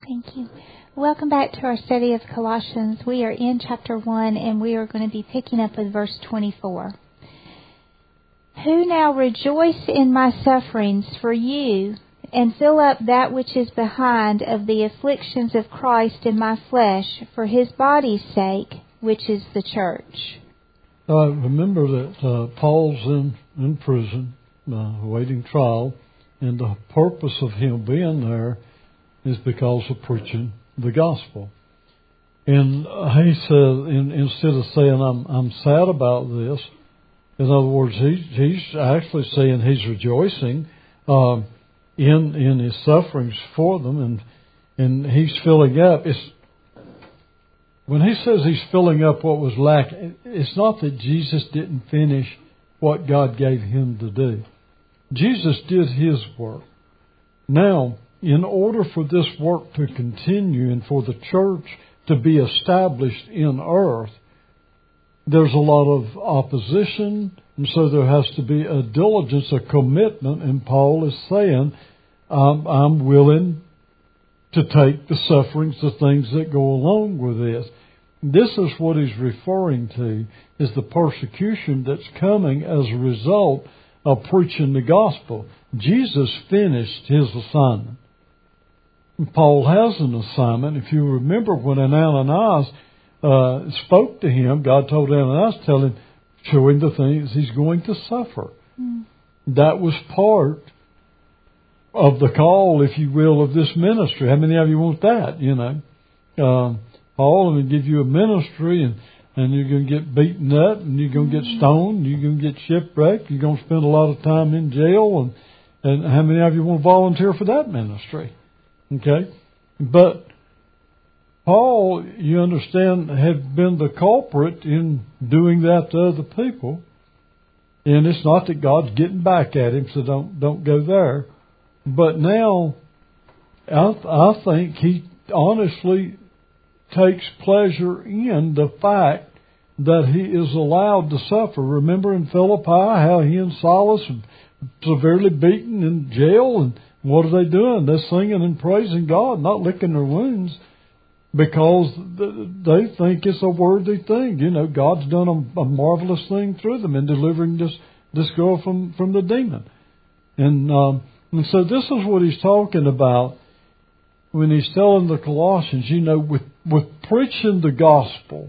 Thank you. Welcome back to our study of Colossians. We are in chapter 1 and we are going to be picking up with verse 24. Who now rejoice in my sufferings for you and fill up that which is behind of the afflictions of Christ in my flesh for his body's sake, which is the church. Remember that Paul's in prison, awaiting trial, and the purpose of him being there is because of preaching the gospel. And he said, instead of saying, I'm sad about this, in other words, he's actually saying he's rejoicing in his sufferings for them, and he's filling up. When he says he's filling up what was lacking, it's not that Jesus didn't finish what God gave him to do. Jesus did his work. Now, in order for this work to continue and for the church to be established in earth, there's a lot of opposition, and so there has to be a diligence, a commitment, and Paul is saying, I'm willing to take the sufferings, the things that go along with this. This is what he's referring to, is the persecution that's coming as a result of preaching the gospel. Jesus finished his assignment. Paul has an assignment. If you remember when Ananias spoke to him, God told Ananias, show him the things he's going to suffer. That was part of the call, if you will, of this ministry. How many of you want that, Paul, I'm going to give you a ministry, and you're going to get beaten up, and you're going to get stoned, you're going to get shipwrecked, you're going to spend a lot of time in jail, and how many of you want to volunteer for that ministry? Okay? But Paul, you understand, had been the culprit in doing that to other people. And it's not that God's getting back at him, so don't go there. But now, I think he honestly takes pleasure in the fact that he is allowed to suffer. Remember in Philippi how he and Silas were severely beaten in jail, and what are they doing? They're singing and praising God, not licking their wounds, because they think it's a worthy thing. God's done a marvelous thing through them in delivering this girl from the demon. And so this is what he's talking about when he's telling the Colossians, with preaching the gospel,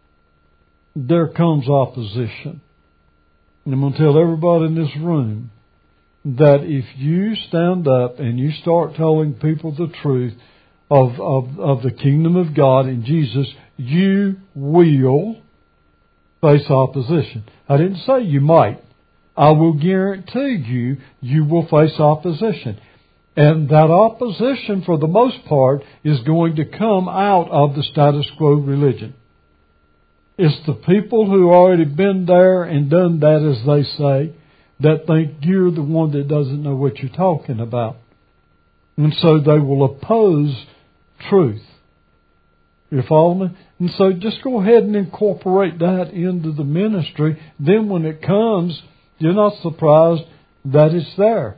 there comes opposition. And I'm going to tell everybody in this room that if you stand up and you start telling people the truth of the kingdom of God in Jesus, you will face opposition. I didn't say you might. I will guarantee you will face opposition. And that opposition, for the most part, is going to come out of the status quo religion. It's the people who already been there and done that, as they say, that think you're the one that doesn't know what you're talking about. And so they will oppose truth. You follow me? And so just go ahead and incorporate that into the ministry. Then when it comes, you're not surprised that it's there.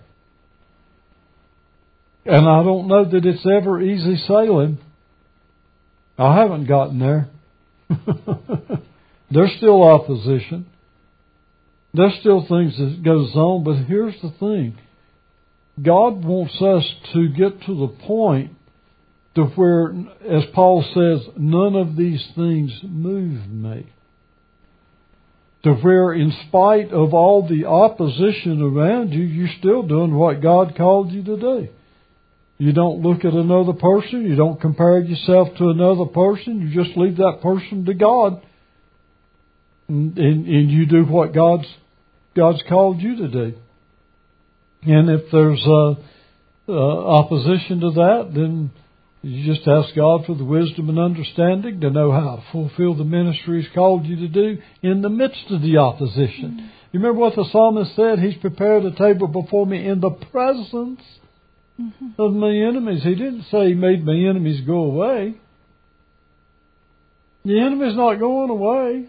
And I don't know that it's ever easy sailing. I haven't gotten there. There's still opposition. There's still things that goes on. But here's the thing. God wants us to get to the point to where, as Paul says, none of these things move me. To where, in spite of all the opposition around you, you're still doing what God called you to do. You don't look at another person. You don't compare yourself to another person. You just leave that person to God. And you do what God's called you to do. And if there's opposition to that, then you just ask God for the wisdom and understanding to know how to fulfill the ministry He's called you to do in the midst of the opposition. Mm-hmm. You remember what the psalmist said? He's prepared a table before me in the presence of my enemies. He didn't say He made my enemies go away. The enemy's not going away.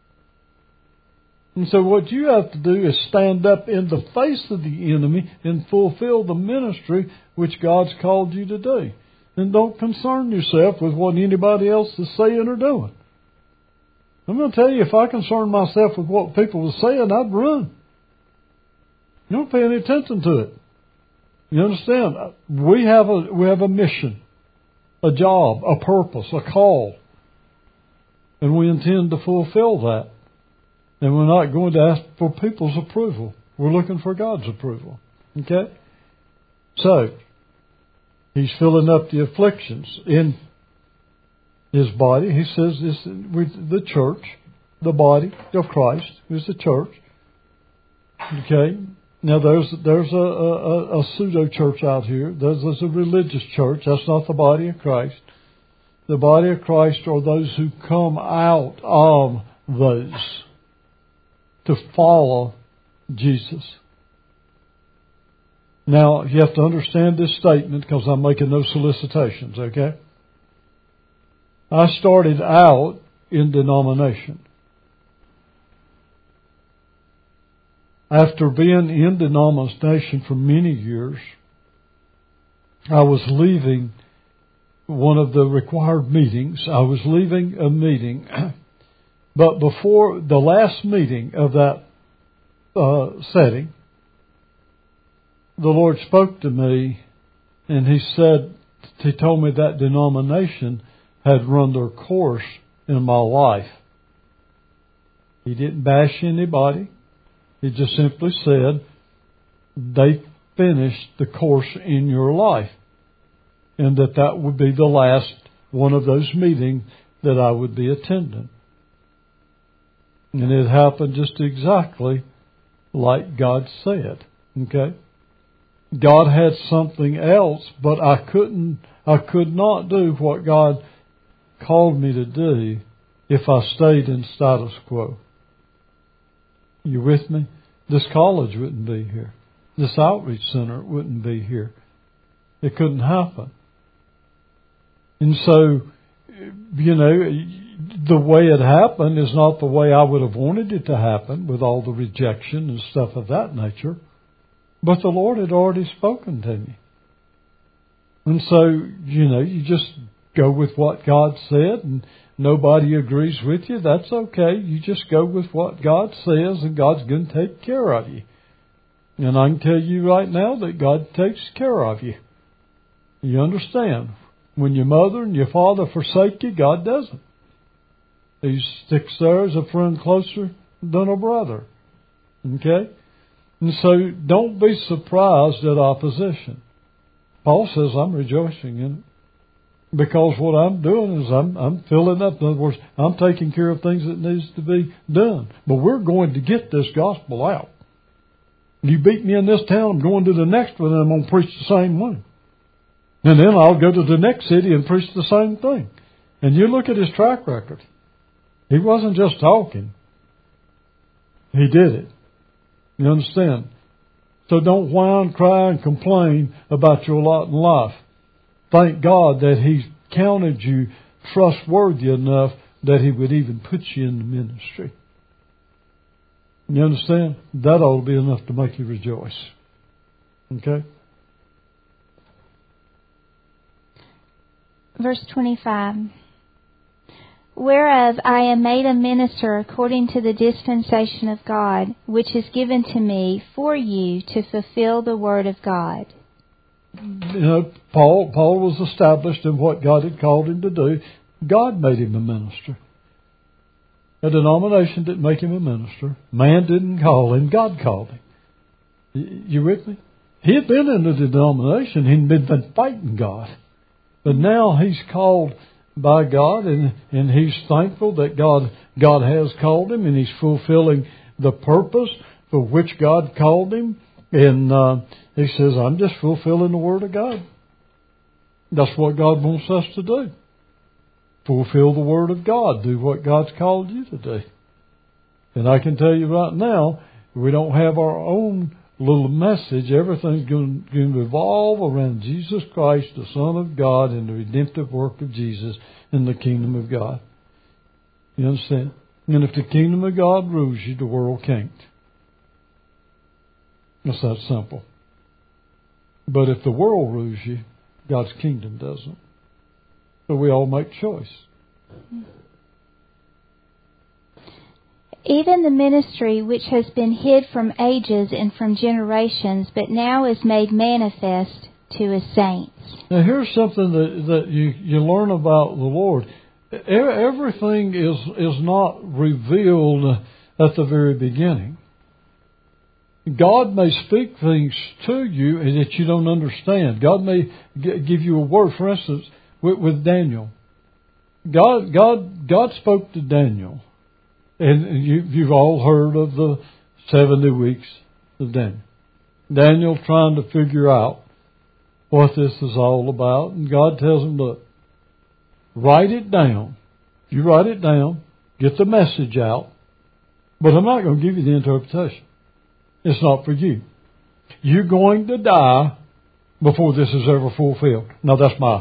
And so what you have to do is stand up in the face of the enemy and fulfill the ministry which God's called you to do. And don't concern yourself with what anybody else is saying or doing. I'm going to tell you, if I concerned myself with what people were saying, I'd run. You don't pay any attention to it. You understand? We have a mission, a job, a purpose, a call. And we intend to fulfill that. And we're not going to ask for people's approval. We're looking for God's approval. Okay? So, He's filling up the afflictions in His body. He says this with the church, the body of Christ, is the church. Okay? Now there's a pseudo church out here. There's a religious church. That's not the body of Christ. The body of Christ are those who come out of those to follow Jesus. Now, you have to understand this statement because I'm making no solicitations, okay? I started out in denomination. After being in denomination for many years, I was leaving one of the required meetings. I was leaving a meeting, but before the last meeting of that setting, the Lord spoke to me, and He told me that denomination had run their course in my life. He didn't bash anybody. He just simply said, they finished the course in your life. And that would be the last one of those meetings that I would be attending. And it happened just exactly like God said. Okay? God had something else, but I could not do what God called me to do if I stayed in status quo. You with me? This college wouldn't be here. This outreach center wouldn't be here. It couldn't happen. And so, the way it happened is not the way I would have wanted it to happen with all the rejection and stuff of that nature. But the Lord had already spoken to me. And so, you just go with what God said, and nobody agrees with you. That's okay. You just go with what God says, and God's going to take care of you. And I can tell you right now that God takes care of you. You understand? When your mother and your father forsake you, God doesn't. He sticks there as a friend closer than a brother. Okay? And so don't be surprised at opposition. Paul says, I'm rejoicing in it. Because what I'm doing is I'm filling up. In other words, I'm taking care of things that needs to be done. But we're going to get this gospel out. You beat me in this town, I'm going to the next one and I'm going to preach the same one. And then I'll go to the next city and preach the same thing. And you look at his track record. He wasn't just talking. He did it. You understand? So don't whine, cry, and complain about your lot in life. Thank God that He counted you trustworthy enough that He would even put you in the ministry. You understand? That ought to be enough to make you rejoice. Okay? Verse 25. Whereof I am made a minister according to the dispensation of God, which is given to me for you to fulfill the word of God. Paul was established in what God had called him to do. God made him a minister. A denomination didn't make him a minister. Man didn't call him. God called him. You with me? He had been in the denomination. He'd been fighting God. But now he's called by God, and he's thankful that God has called him, and he's fulfilling the purpose for which God called him. And he says, I'm just fulfilling the Word of God. That's what God wants us to do. Fulfill the Word of God. Do what God's called you to do. And I can tell you right now, we don't have our own little message. Everything's going to revolve around Jesus Christ, the Son of God, and the redemptive work of Jesus in the kingdom of God. You understand? And if the kingdom of God rules you, the world can't. It's that simple. But if the world rules you, God's kingdom doesn't. So we all make choice. Even the ministry which has been hid from ages and from generations, but now is made manifest to His saints. Now here's something that you learn about the Lord. Everything is not revealed at the very beginning. God may speak things to you that you don't understand. God may give you a word. For instance, with Daniel. God spoke to Daniel. And you've all heard of the 70 weeks of Daniel. Daniel trying to figure out what this is all about. And God tells him, look, write it down. You write it down, get the message out, but I'm not going to give you the interpretation. It's not for you. You're going to die before this is ever fulfilled. Now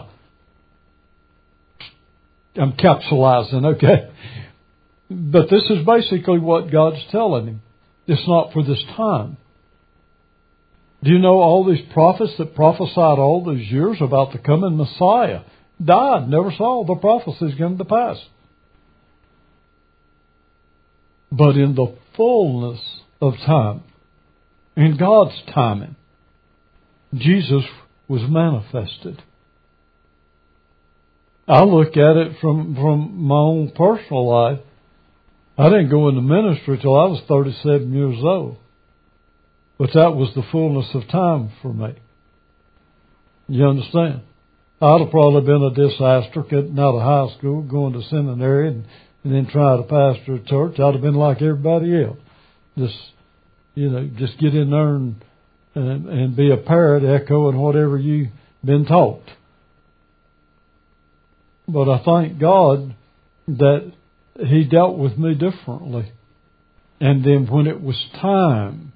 I'm capsulizing, okay? But this is basically what God's telling him. It's not for this time. Do you know all these prophets that prophesied all these years about the coming Messiah died, never saw the prophecies come to pass? But in the fullness of time, in God's timing, Jesus was manifested. I look at it from my own personal life. I didn't go into ministry till I was 37 years old. But that was the fullness of time for me. You understand? I'd have probably been a disaster getting out of high school, going to seminary, and then trying to pastor a church. I'd have been like everybody else. Just get in there and be a parrot echoing whatever you've been taught. But I thank God that He dealt with me differently. And then when it was time,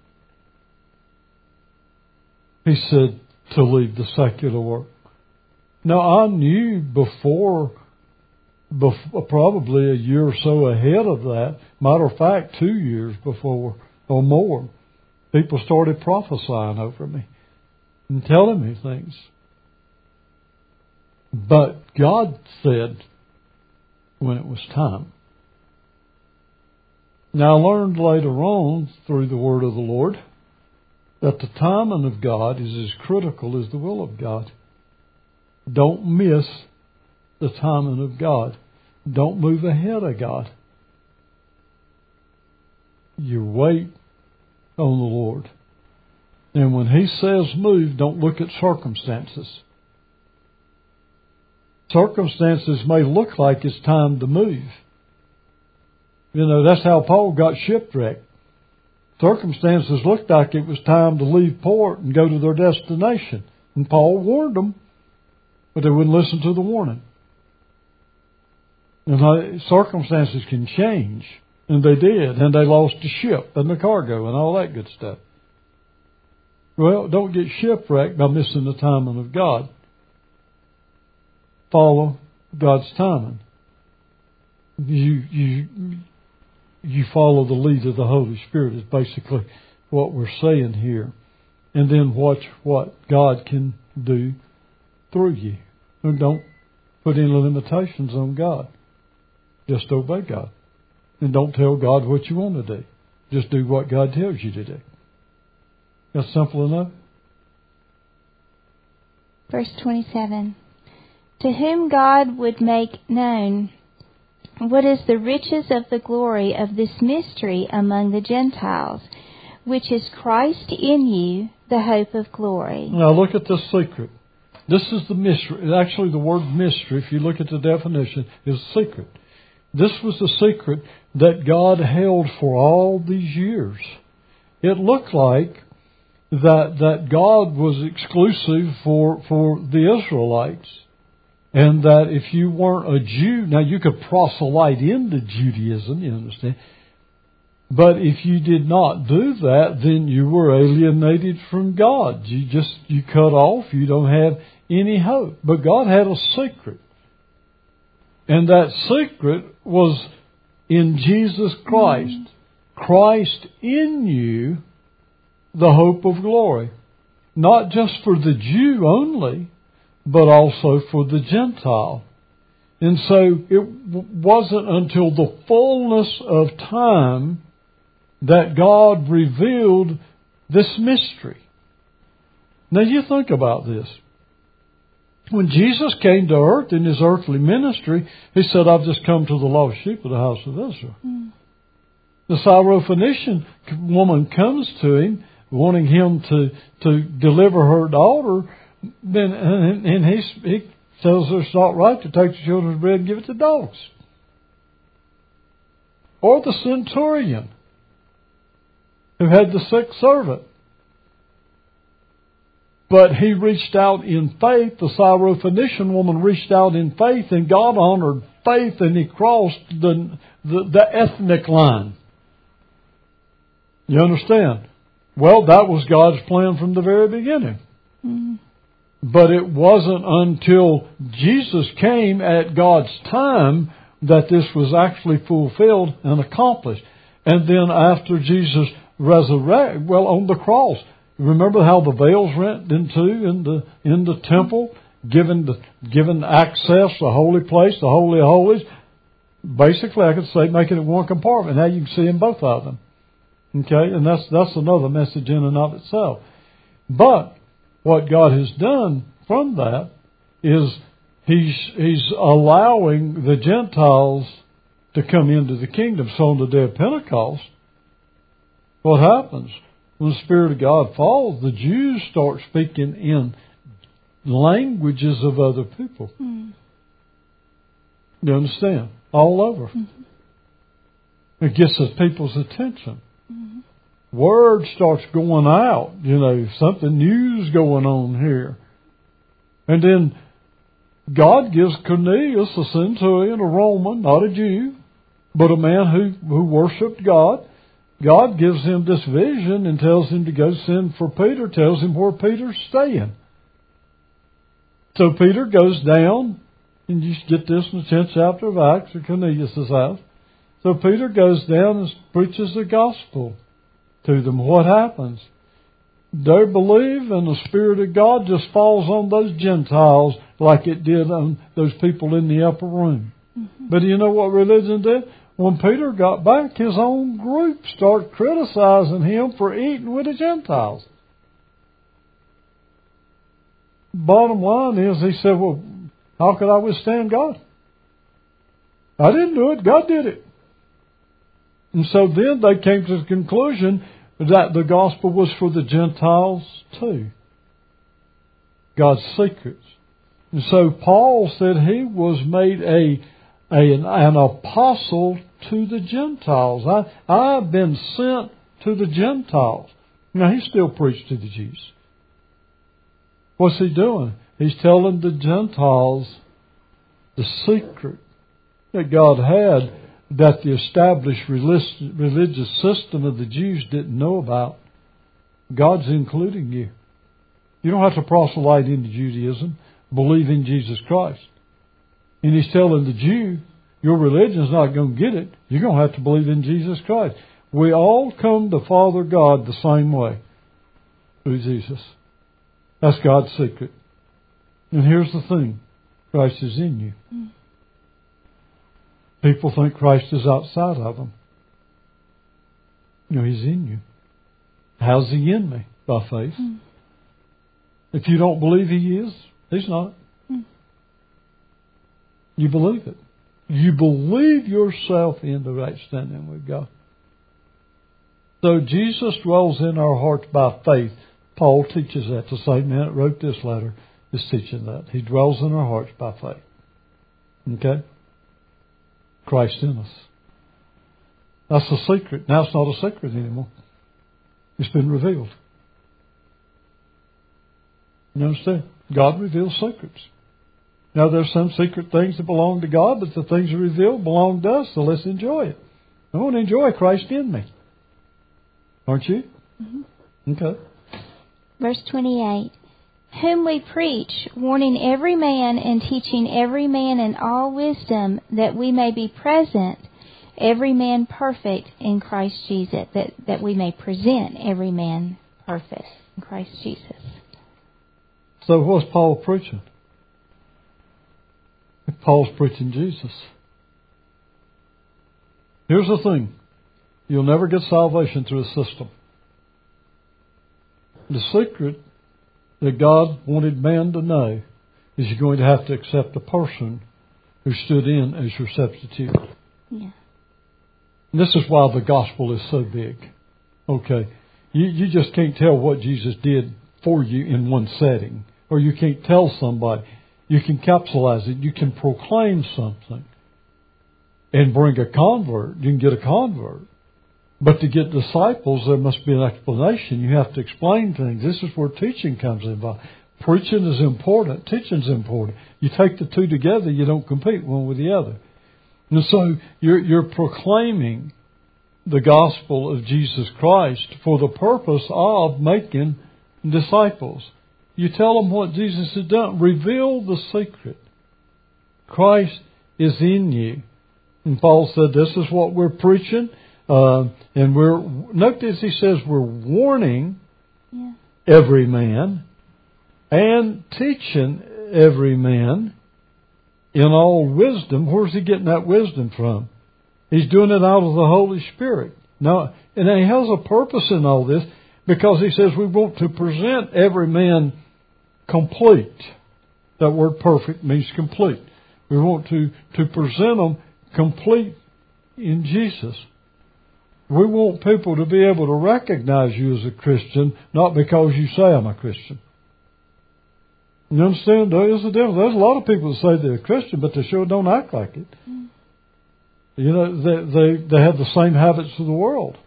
He said to leave the secular work. Now, I knew before probably a year or so ahead of that, matter of fact, 2 years before or more, people started prophesying over me and telling me things. But God said when it was time. Now, I learned later on through the word of the Lord that the timing of God is as critical as the will of God. Don't miss the timing of God. Don't move ahead of God. You wait on the Lord. And when He says move, don't look at circumstances. Circumstances may look like it's time to move. That's how Paul got shipwrecked. Circumstances looked like it was time to leave port and go to their destination. And Paul warned them, but they wouldn't listen to the warning. And circumstances can change. And they did. And they lost the ship and the cargo and all that good stuff. Well, don't get shipwrecked by missing the timing of God. Follow God's timing. You follow the lead of the Holy Spirit is basically what we're saying here. And then watch what God can do through you. And don't put any limitations on God. Just obey God. And don't tell God what you want to do. Just do what God tells you to do. That's simple enough. Verse 27. To whom God would make known what is the riches of the glory of this mystery among the Gentiles, which is Christ in you, the hope of glory. Now look at this secret. This is the mystery. Actually, the word mystery, if you look at the definition, is secret. This was the secret that God held for all these years. It looked like that God was exclusive for the Israelites. And that if you weren't a Jew, now you could proselyte into Judaism, you understand. But if you did not do that, then you were alienated from God. You cut off. You don't have any hope. But God had a secret. And that secret was in Jesus Christ. Christ in you, the hope of glory. Not just for the Jew only, but also for the Gentile. And so it wasn't until the fullness of time that God revealed this mystery. Now you think about this. When Jesus came to earth in His earthly ministry, He said, I've just come to the lost sheep of the house of Israel. Mm. The Syrophoenician woman comes to Him, wanting Him to deliver her daughter, and he tells her it's not right to take the children's bread and give it to dogs. Or the centurion who had the sick servant. But he reached out in faith. The Syrophoenician woman reached out in faith, and God honored faith, and He crossed the ethnic line. You understand? Well, that was God's plan from the very beginning. Mm-hmm. But it wasn't until Jesus came at God's time that this was actually fulfilled and accomplished. And then after Jesus resurrected, on the cross, remember how the veils rent in the temple, given access to the holy place, the Holy of Holies. Basically, I could say making it one compartment. Now you can see in both of them. Okay, and that's another message in and of itself. But what God has done from that is He's allowing the Gentiles to come into the kingdom. So on the day of Pentecost, what happens? When the Spirit of God falls, the Jews start speaking in languages of other people. Mm. You understand? All over. Mm-hmm. It gets the people's attention. Mm-hmm. Word starts going out. Something new's going on here. And then God gives Cornelius, a centurion, a Roman, not a Jew, but a man who worshipped God. God gives him this vision and tells him to go send for Peter, tells him where Peter's staying. So Peter goes down, and you get this in the 10th chapter of Acts, at Cornelius' house. So Peter goes down and preaches the gospel to them. What happens? They believe, and the Spirit of God just falls on those Gentiles like it did on those people in the upper room. Mm-hmm. But you know what religion did? When Peter got back, his own group started criticizing him for eating with the Gentiles. Bottom line is, he said, well, how could I withstand God? I didn't do it. God did it. And so then they came to the conclusion that the gospel was for the Gentiles too. God's secrets. And so Paul said he was made an apostle to the Gentiles. I've been sent to the Gentiles. Now, he still preached to the Jews. What's he doing? He's telling the Gentiles the secret that God had that the established religious system of the Jews didn't know about. God's including you. You don't have to proselyte into Judaism. Believe in Jesus Christ. And he's telling the Jew, your religion's not going to get it. You're going to have to believe in Jesus Christ. We all come to Father God the same way. Through Jesus. That's God's secret. And here's the thing. Christ is in you. People think Christ is outside of them. He's in you. How's He in me? By faith. If you don't believe He is, He's not. You believe it. You believe yourself in the right standing with God. So Jesus dwells in our hearts by faith. Paul teaches that. The same man that wrote this letter is teaching that. He dwells in our hearts by faith. Okay? Christ in us. That's the secret. Now it's not a secret anymore. It's been revealed. You understand? God reveals secrets. Now there's some secret things that belong to God, but the things that are revealed belong to us, so let's enjoy it. I want to enjoy Christ in me. Aren't you? Mm-hmm. Okay. Verse 28. Whom we preach, warning every man and teaching every man in all wisdom, that we may be present, every man perfect in Christ Jesus, that we may present every man perfect in Christ Jesus. So what's Paul preaching? Paul's preaching Jesus. Here's the thing. You'll never get salvation through a system. The secret that God wanted man to know is you're going to have to accept a person who stood in as your substitute. Yeah. And this is why the gospel is so big. Okay. You just can't tell what Jesus did for you in one setting. Or you can't tell somebody. You can capsulize it. You can proclaim something and bring a convert. You can get a convert. But to get disciples, there must be an explanation. You have to explain things. This is where teaching comes involved. Preaching is important. Teaching is important. You take the two together, you don't compete one with the other. And so you're proclaiming the gospel of Jesus Christ for the purpose of making disciples. You tell them what Jesus has done. Reveal the secret. Christ is in you. And Paul said this is what we're preaching. And note this, he says we're warning every man and teaching every man in all wisdom. Where's he getting that wisdom from? He's doing it out of the Holy Spirit. Now, and he has a purpose in all this because he says we want to present every man complete. That word perfect means complete. We want to present them complete in Jesus. We want people to be able to recognize you as a Christian, not because you say I'm a Christian. You understand? There's a difference. There's a lot of people that say they're a Christian, but they sure don't act like it. You know, they have the same habits of the world.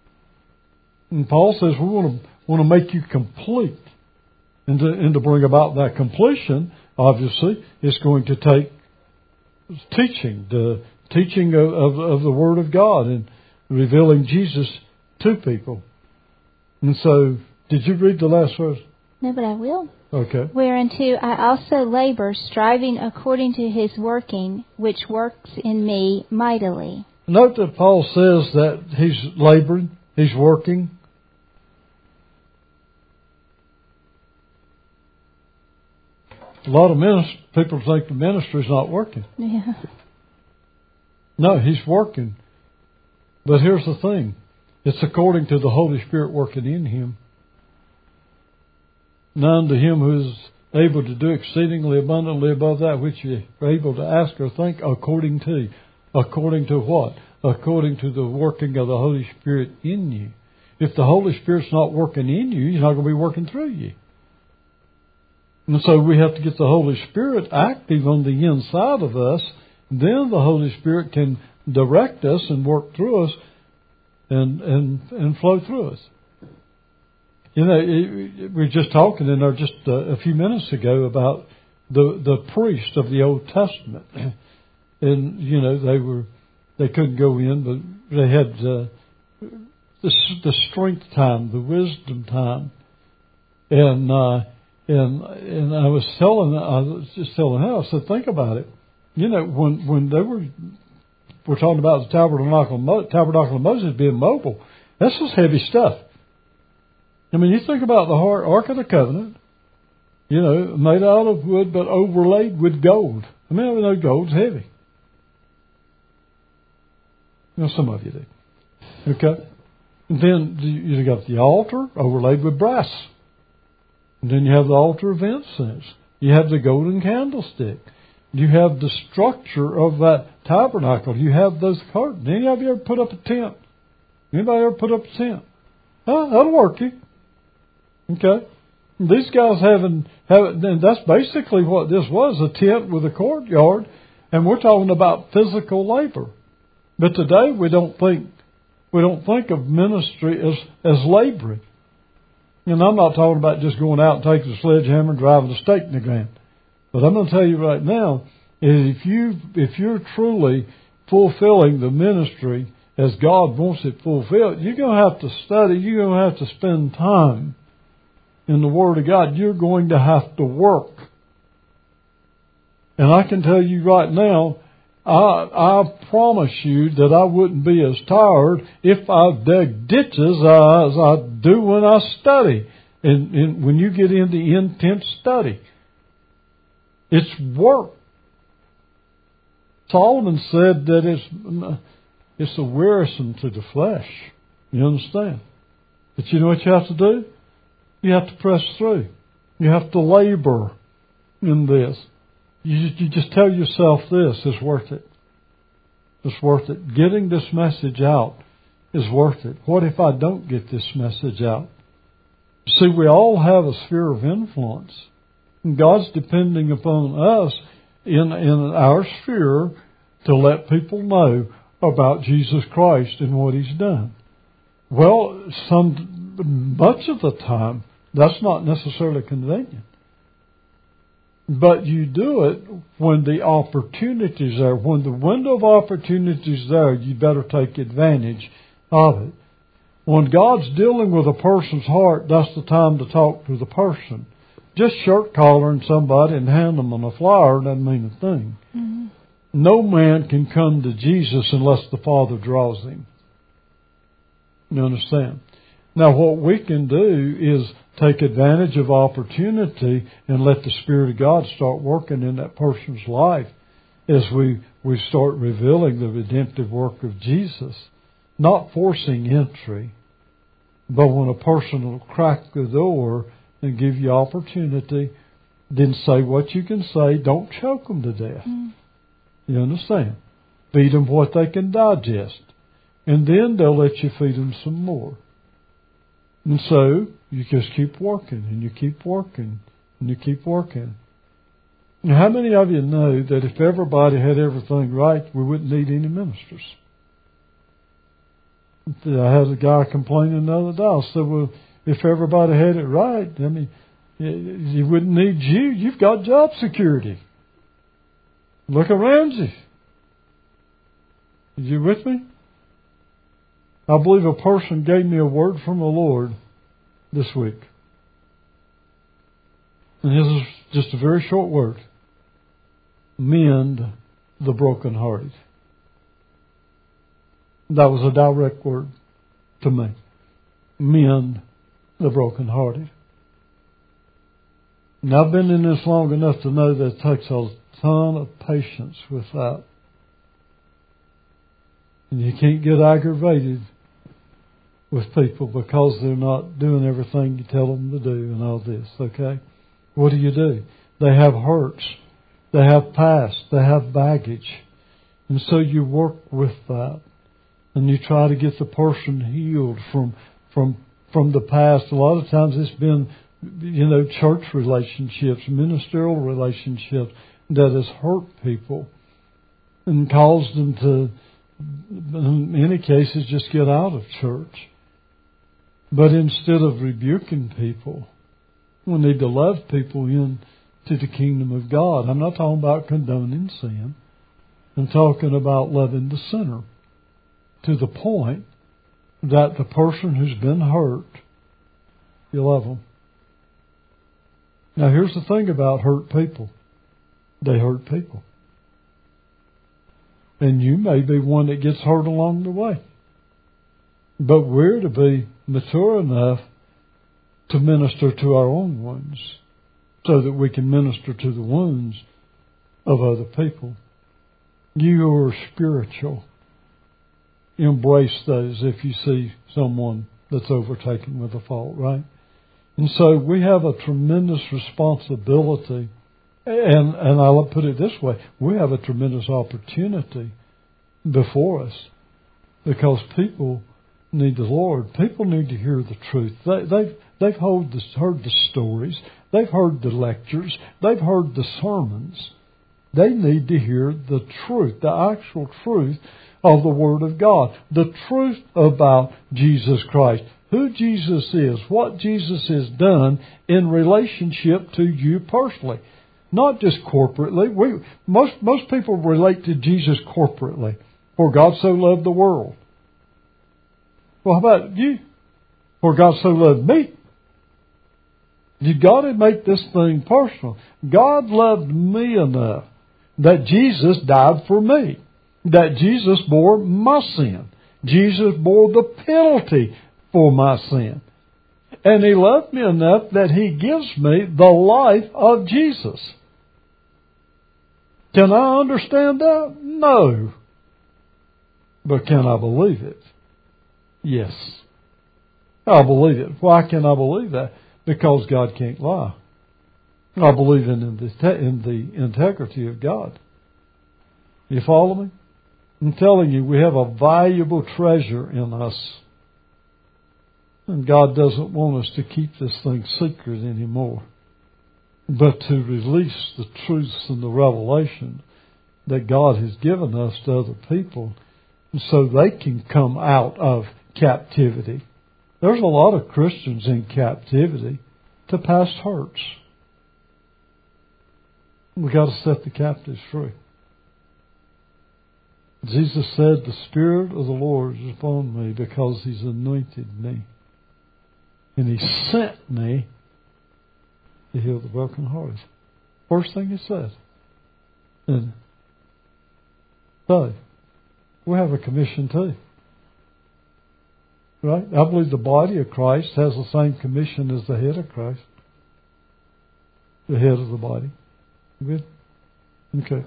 And Paul says we want to make you complete. And to bring about that completion, obviously, it's going to take teaching, the teaching of the Word of God and revealing Jesus to people. And so, did you read the last verse? No, but I will. Okay. Whereunto I also labor, striving according to His working, which works in me mightily. Note that Paul says that he's laboring, he's working. A lot of people think the ministry's not working. Yeah. No, he's working. But here's the thing. It's according to the Holy Spirit working in him. None to him who is able to do exceedingly abundantly above that which you are able to ask or think, according to. According to what? According to the working of the Holy Spirit in you. If the Holy Spirit's not working in you, He's not going to be working through you. And so we have to get the Holy Spirit active on the inside of us. Then the Holy Spirit can direct us and work through us and flow through us. You know, we were just talking in there just a few minutes ago about the priest of the Old Testament. And, you know, they couldn't go in, but they had the strength time, the wisdom time. And I was just telling her, I said, think about it. You know, when they we're talking about the tabernacle of Moses being mobile, this was heavy stuff. I mean, you think about the Ark of the Covenant, you know, made out of wood but overlaid with gold. I mean, I know gold's heavy. You know, some of you do. Okay? And then you got the altar overlaid with brass. And then you have the altar of incense. You have the golden candlestick. You have the structure of that tabernacle. You have those curtains. Any of you ever put up a tent? Anybody ever put up a tent? That'll work you. Okay? And these guys and that's basically what this was, a tent with a courtyard. And we're talking about physical labor. But today we don't think of ministry as laboring. And I'm not talking about just going out and taking a sledgehammer and driving a stake in the ground. But I'm going to tell you right now, if you're truly fulfilling the ministry as God wants it fulfilled, you're going to have to study. You're going to have to spend time in the Word of God. You're going to have to work. And I can tell you right now, I promise you that I wouldn't be as tired if I dug ditches as I do when I study. And when you get into intense study, it's work. Solomon said that it's a wearisome to the flesh. You understand? But you know what you have to do? You have to press through. You have to labor in this. You just tell yourself this, it's worth it. It's worth it. Getting this message out is worth it. What if I don't get this message out? See, we all have a sphere of influence. And God's depending upon us in our sphere to let people know about Jesus Christ and what He's done. Well, much of the time, that's not necessarily convenient. But you do it when the opportunity is there. When the window of opportunity is there, you better take advantage of it. When God's dealing with a person's heart, that's the time to talk to the person. Just shirt collaring somebody and hand them a flyer doesn't mean a thing. Mm-hmm. No man can come to Jesus unless the Father draws him. You understand? Now what we can do is take advantage of opportunity and let the Spirit of God start working in that person's life as we start revealing the redemptive work of Jesus. Not forcing entry, but when a person will crack the door and give you opportunity, then say what you can say. Don't choke them to death. Mm. You understand? Feed them what they can digest. And then they'll let you feed them some more. And so, you just keep working, and you keep working, and you keep working. Now, how many of you know that if everybody had everything right, we wouldn't need any ministers? I had a guy complaining the other day. I said, well, if everybody had it right, I mean, you wouldn't need you. You've got job security. Look around you. Are you with me? I believe a person gave me a word from the Lord this week. And this is just a very short word. Mend the brokenhearted. That was a direct word to me. Mend the brokenhearted. And I've been in this long enough to know that it takes a ton of patience with that. And you can't get aggravated with people because they're not doing everything you tell them to do and all this, okay? What do? They have hurts. They have past. They have baggage. And so you work with that. And you try to get the person healed from the past. A lot of times it's been, church relationships, ministerial relationships that has hurt people and caused them to, in many cases, just get out of church. But instead of rebuking people, we need to love people into the kingdom of God. I'm not talking about condoning sin. I'm talking about loving the sinner to the point that the person who's been hurt, you love them. Now here's the thing about hurt people. They hurt people. And you may be one that gets hurt along the way. But we're to be mature enough to minister to our own wounds so that we can minister to the wounds of other people. You are spiritual. Embrace those if you see someone that's overtaken with a fault, right? And so we have a tremendous responsibility, and I'll put it this way, we have a tremendous opportunity before us because people need the Lord. People need to hear the truth. They've heard the stories. They've heard the lectures. They've heard the sermons. They need to hear the truth, the actual truth of the Word of God. The truth about Jesus Christ. Who Jesus is. What Jesus has done in relationship to you personally. Not just corporately. Most people relate to Jesus corporately. For God so loved the world. Well, how about you? For God so loved me. You got to make this thing personal. God loved me enough that Jesus died for me. That Jesus bore my sin. Jesus bore the penalty for my sin. And He loved me enough that He gives me the life of Jesus. Can I understand that? No. But can I believe it? Yes. I believe it. Why can I believe that? Because God can't lie. I believe in the integrity of God. You follow me? I'm telling you, we have a valuable treasure in us. And God doesn't want us to keep this thing secret anymore, but to release the truths and the revelation that God has given us to other people so they can come out of captivity. There's a lot of Christians in captivity to past hurts. We've got to set the captives free. Jesus said, the Spirit of the Lord is upon me because He's anointed me. And He sent me to heal the brokenhearted. First thing He said. And so, we have a commission too. Right? I believe the body of Christ has the same commission as the head of Christ. The head of the body. Good? Okay.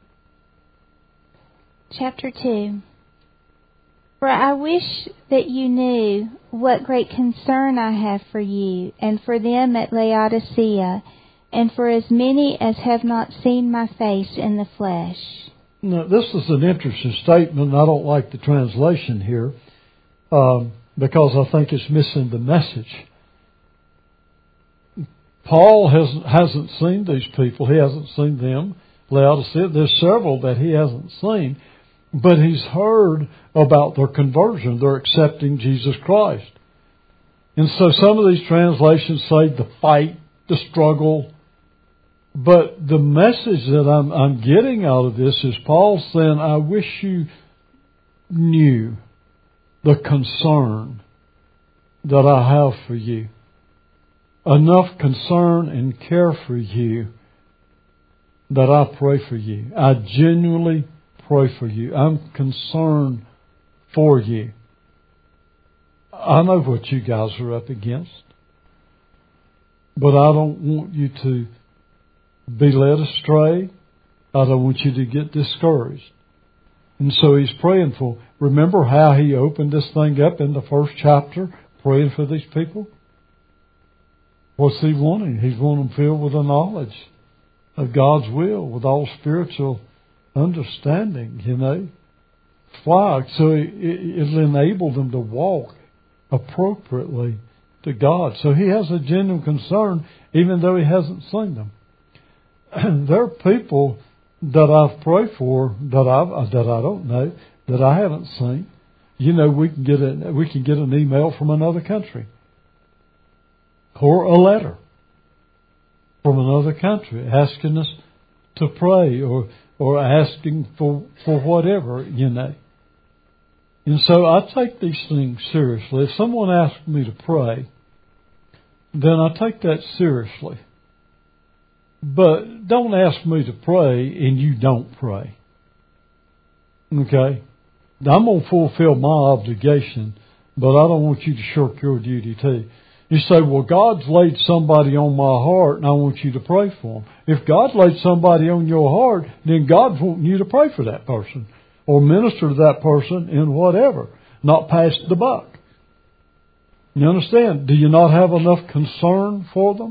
Chapter 2. For I wish that you knew what great concern I have for you, and for them at Laodicea, and for as many as have not seen my face in the flesh. Now, this is an interesting statement. I don't like the translation here because I think it's missing the message. Paul hasn't seen these people. He hasn't seen them. Laodicea, there's several that he hasn't seen. But he's heard about their conversion. They're accepting Jesus Christ. And so some of these translations say the fight, the struggle. But the message that I'm getting out of this is Paul saying, I wish you knew the concern that I have for you. Enough concern and care for you that I pray for you. I genuinely pray for you. I'm concerned for you. I know what you guys are up against, but I don't want you to be led astray. I don't want you to get discouraged. And so he's praying for. Remember how he opened this thing up in the first chapter, praying for these people? What's he wanting? He's wanting them filled with the knowledge of God's will, with all spiritual understanding, you know. Why? So it'll enable them to walk appropriately to God. So he has a genuine concern, even though he hasn't seen them. There are people that I've prayed for that I don't know, that I haven't seen. You know, we can get an email from another country, or a letter from another country asking us to pray, or asking for whatever, you know. And so I take these things seriously. If someone asks me to pray, then I take that seriously. But don't ask me to pray and you don't pray. Okay? I'm going to fulfill my obligation, but I don't want you to shirk your duty too. You say, well, God's laid somebody on my heart and I want you to pray for them. If God laid somebody on your heart, then God's wanting you to pray for that person or minister to that person in whatever, not pass the buck. You understand? Do you not have enough concern for them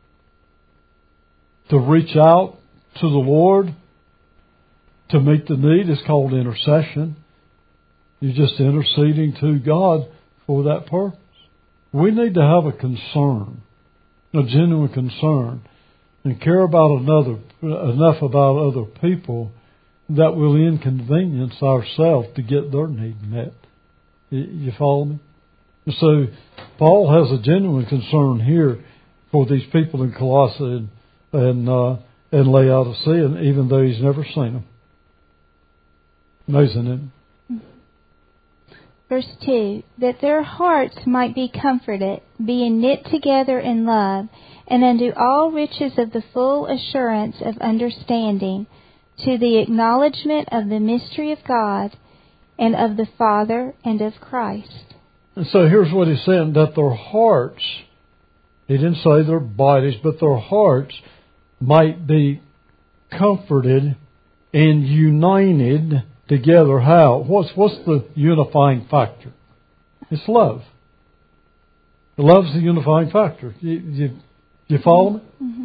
to reach out to the Lord to meet the need? It's called intercession. You're just interceding to God for that purpose. We need to have a concern, a genuine concern, and care about enough about other people that will inconvenience ourselves to get their need met. You follow me? So Paul has a genuine concern here for these people in Colossae and Laodicea, even though he's never seen them. Amazing, isn't it? Verse 2, that their hearts might be comforted, being knit together in love, and unto all riches of the full assurance of understanding, to the acknowledgement of the mystery of God, and of the Father, and of Christ. And so here's what he's saying, that their hearts, he didn't say their bodies, but their hearts might be comforted and united together. How? What's the unifying factor? It's love. Love's the unifying factor. You follow me? Mm-hmm.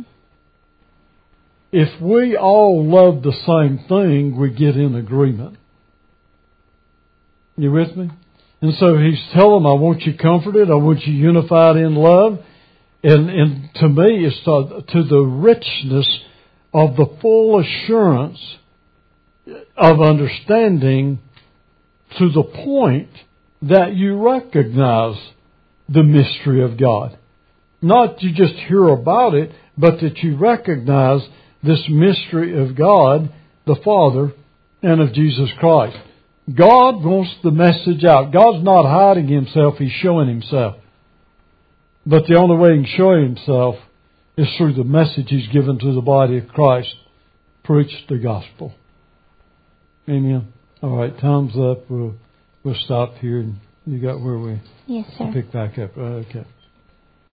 If we all love the same thing, we get in agreement. You with me? And so he's telling them, I want you comforted. I want you unified in love. And to me, it's to the richness of the full assurance of understanding, to the point that you recognize the mystery of God. Not you just hear about it, but that you recognize this mystery of God, the Father, and of Jesus Christ. God wants the message out. God's not hiding Himself, He's showing Himself. But the only way He can show Himself is through the message He's given to the body of Christ. Preach the gospel. Amen. All right, time's up. We'll stop here. You got where we Yes, sir. pick back up. Okay.